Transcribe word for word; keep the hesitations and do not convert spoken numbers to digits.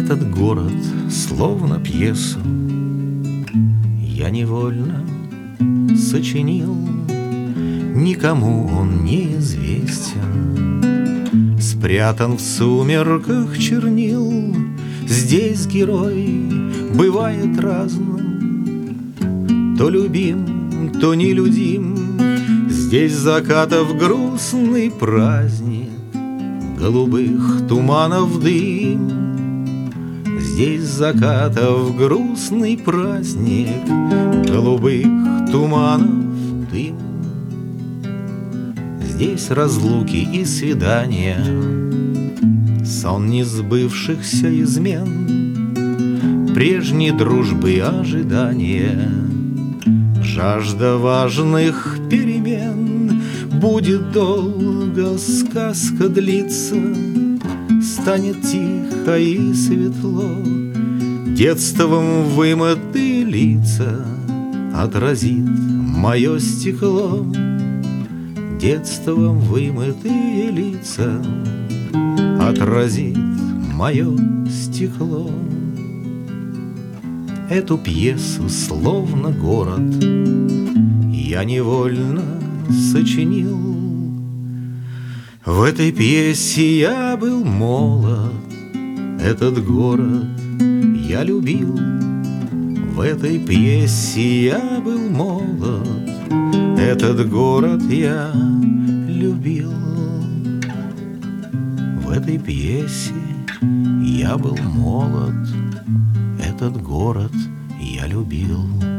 Этот город, словно пьесу, я невольно сочинил. Никому он не известен, спрятан в сумерках чернил. Здесь герой бывает разным, то любим, то нелюдим. Здесь закатов грустный праздник, голубых туманов дым. Здесь закатов грустный праздник, голубых туманов дым. Здесь разлуки и свидания, сон несбывшихся измен, прежней дружбы и ожидания, жажда важных перемен. Будет долго сказка длиться, станет тихо и светло, детством вымытые лица отразит мое стекло. Детством вымытые лица отразит мое стекло. Эту пьесу, словно город, я невольно сочинил. В этой пьесе я был молод, этот город я любил. В этой пьесе я был молод, этот город я любил. В этой пьесе я был молод, этот город я любил.